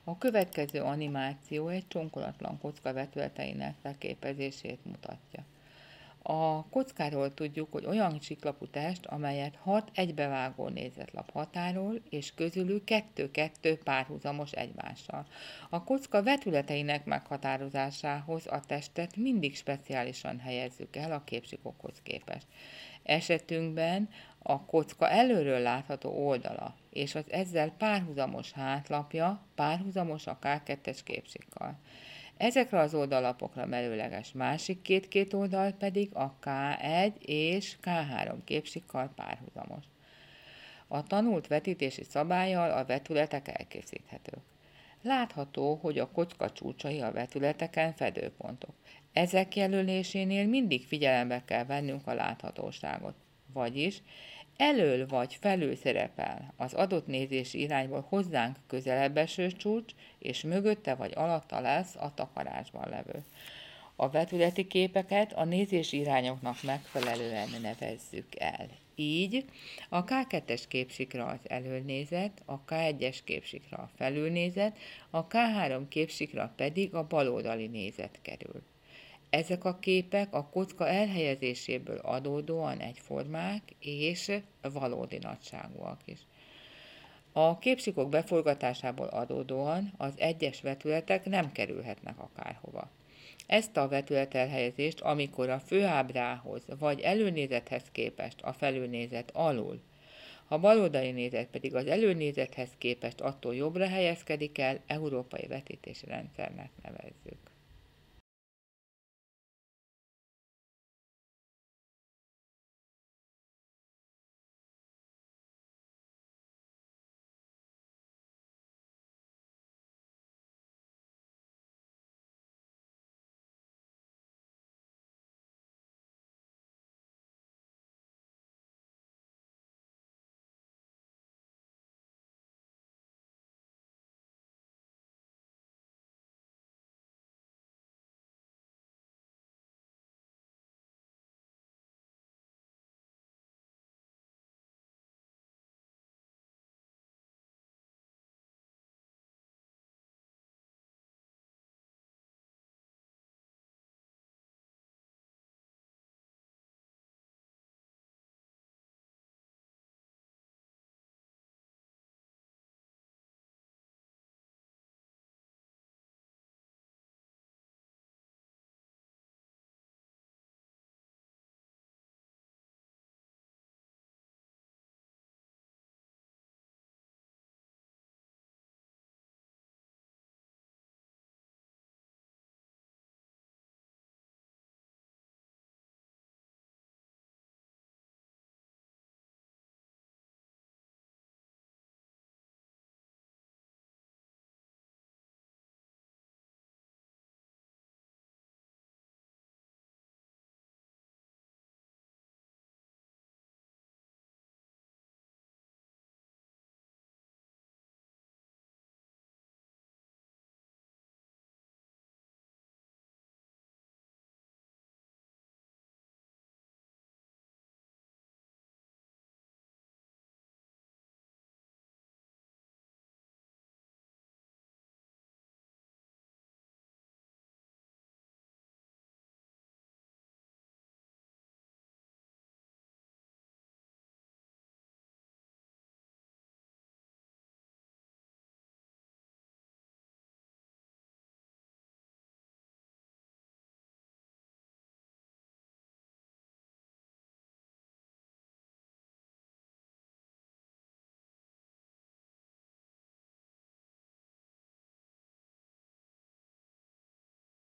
A következő animáció egy csonkolatlan kocka vetületeinek leképezését mutatja. A kockáról tudjuk, hogy olyan csiklapú test, amelyet 6 egybevágó nézetlap határol, és közülük 2-2 párhuzamos egymással. A kocka vetületeinek meghatározásához a testet mindig speciálisan helyezzük el a képzsikokhoz képest. Esetünkben a kocka előről látható oldala és az ezzel párhuzamos hátlapja párhuzamos a K2-es képzsikkal. Ezekre az oldallapokra merőleges másik két oldal pedig a K1 és K3 képzsikkal párhuzamos. A tanult vetítési szabállyal a vetületek elkészíthetők. Látható, hogy a kocka csúcsai a vetületeken fedőpontok. Ezek jelölésénél mindig figyelembe kell vennünk a láthatóságot, vagyis elől vagy felül szerepel az adott nézési irányból hozzánk közelebb eső csúcs, és mögötte vagy alatta lesz a takarásban levő. A vetületi képeket a nézési irányoknak megfelelően nevezzük el. Így a K2-es képzsikra az elölnézet, a K1-es képzsikra a felülnézet, a K3 képzsikra pedig a baloldali nézet kerül. Ezek a képek a kocka elhelyezéséből adódóan egyformák és valódi nagyságúak is. A képzsikok beforgatásából adódóan az egyes vetületek nem kerülhetnek akárhova. Ezt a vetületelhelyezést, amikor a főábrához vagy előnézethez képest a felülnézet alul, a baloldali nézet pedig az előnézethez képest attól jobbra helyezkedik el, európai vetítési rendszernek nevezzük.